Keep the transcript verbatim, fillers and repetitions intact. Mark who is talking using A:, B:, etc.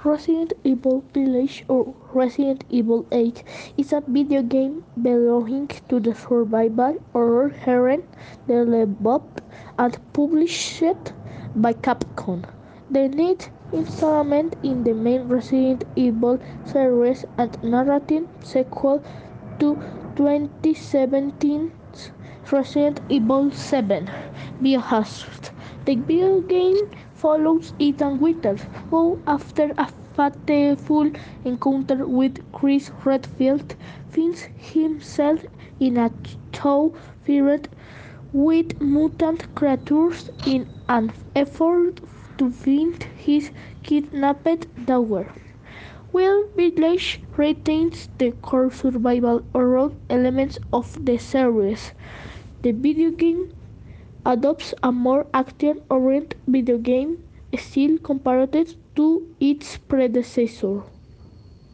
A: Resident Evil Village or Resident Evil eight is a video game belonging to the survival horror genre developed and published by Capcom. The neat installment in the main Resident Evil series and narrative sequel to twenty seventeen's Resident Evil seven Biohazard. The video game follows Ethan Winters, who, after a fateful encounter with Chris Redfield, finds himself in a town filled with mutant creatures in an effort to find his kidnapped daughter. While Village retains the core survival horror elements of the series, the video game adopts a more action-oriented video game style compared to its predecessor.